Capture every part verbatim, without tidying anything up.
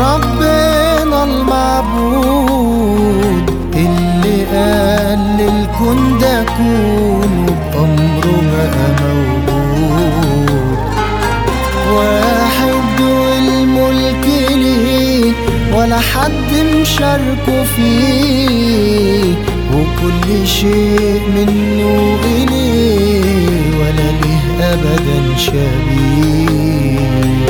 ربنا المعبود اللي قال للكون ده كون وبأمره بقى موجود، واحد والملك ليه ولا حد مشاركه فيه، وكل شيء منه إليه ولا ليه أبدا شبيه.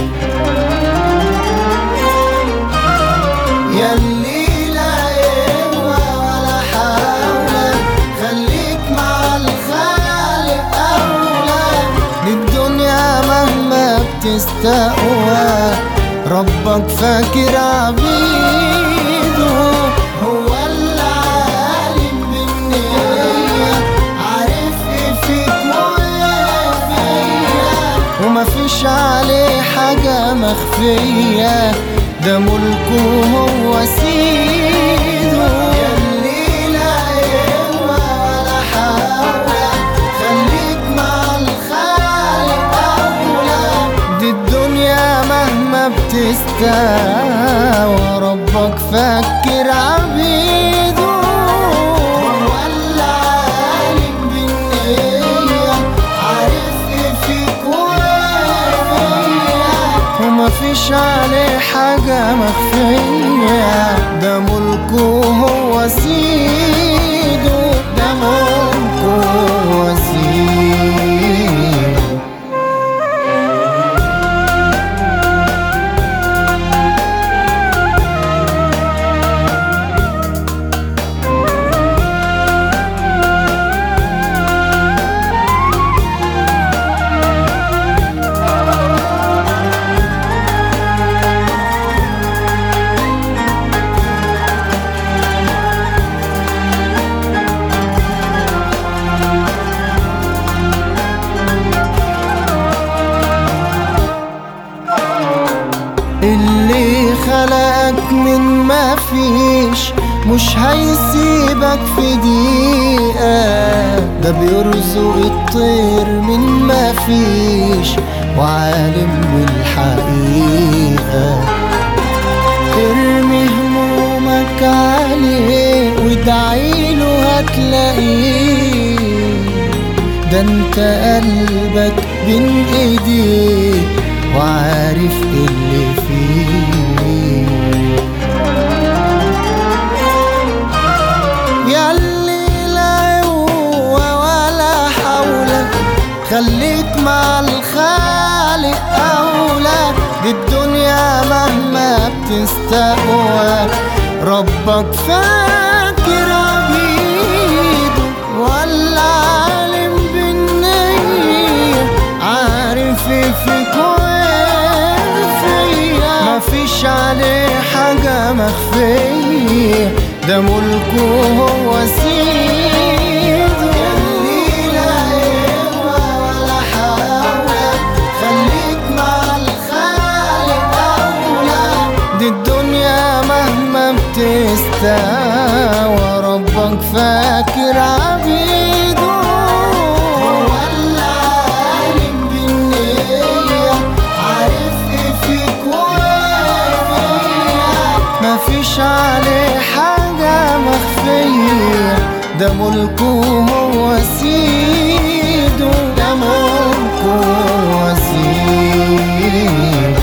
ياللي لا قوة ولا حول خليك مع الخالق أولى، للدنيا مهما بتستقوى ربك فاكر عبيده. هو العالم بالنية عارف ايه فيك وايه فيا، ومفيش عليه حاجة مخفية ده ملكه هو سيده. ياللي لا قوة ولا حول خليك مع الخالق أولى، دي الدنيا مهما بتستوى ربك فكر عبيده. هو العالم بالنية عارف ايه فيك وايه فيا، ومفيش عليه حاجة مخفية ده ملكه هو سيده، ده ملكه هو سيده. اللي خلقك من ما فيش مش هيسيبك في دقيقة، ده بيرزق الطير من ما فيش وعالم بالحقيقة. ارمي همومك عليه وادعيله هتلاقيه، ده انت قلبك بين ايديه وعارف اللي فيه. ياللي لا قوة ولا حول خليك مع الخالق أولى، دي الدنيا مهما بتستقوى ربك فاكر عبيده. ولا عالم بالنية عارف ايه فيك مفيش عليه حاجة مخفية ده ملكه هو سيده. ياللي لا قوة ولا حول خليك مع الخالق أولى، دي الدنيا مهما بتستوى ربك فاكر عبيده. هو العالم بالنية عارف ايه فيك مفيش عليه حاجة مخفية ده ملكه هو سيده، ده ملكه هو سيده.